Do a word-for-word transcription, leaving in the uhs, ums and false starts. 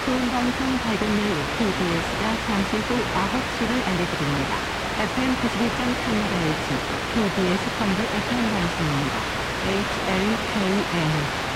좋은 방송 밝은 내일 티비에스가 잠시 후 아홉 시를 알려드립니다. 에프엠 구십이 점 삼 메가헤르츠 티비에스 선부 에프엠 방송입니다. 에이치엘케이엠